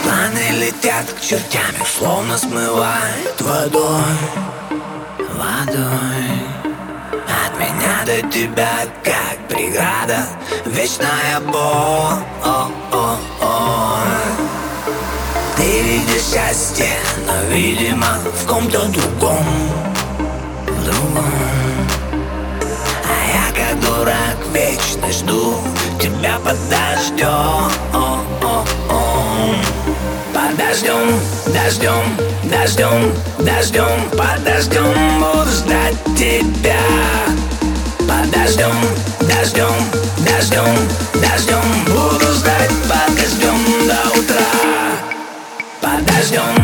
Планы летят к чертям, их словно смывает водой. От меня до тебя, как преграда, вечная боль. Ты видишь счастье, но, видимо, в ком-то другом. А я, как дурак, вечно жду тебя под дождем. Под дождем, под дождем буду ждать тебя. Под дождем, буду ждать под дождем до утра. Под дождем.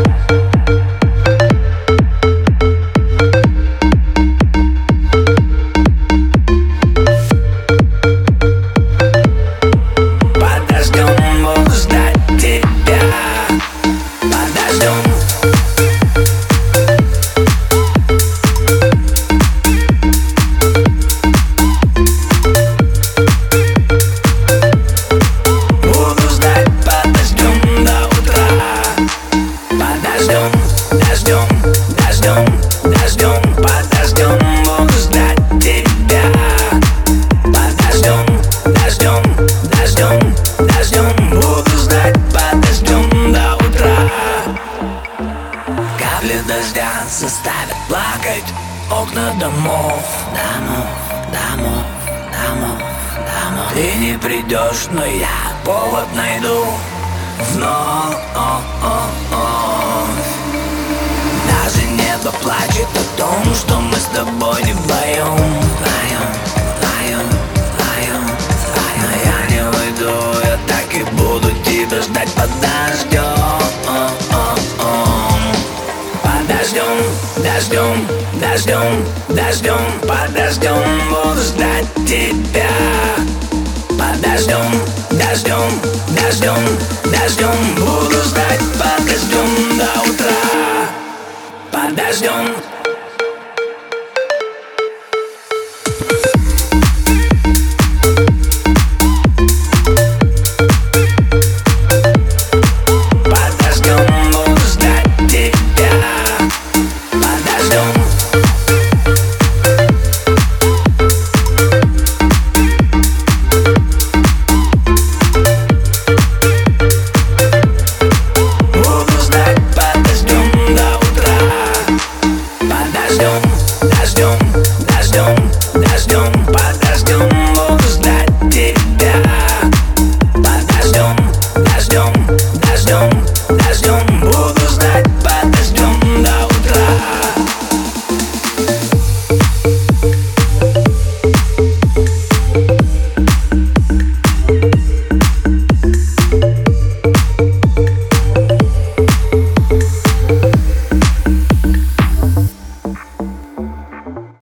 Капли дождя заставят плакать окна домов. Ты не придешь, но я повод найду вновь. Даже небо плачет о том, что мы с тобой не вдвоем. Но я не уйду, я так и буду тебя ждать под дождем. Под дождем буду ждать тебя. Под дождем буду ждать под дождем до утра. Под дождем. Дождем, под дождем буду ждать тебя. Под дождем.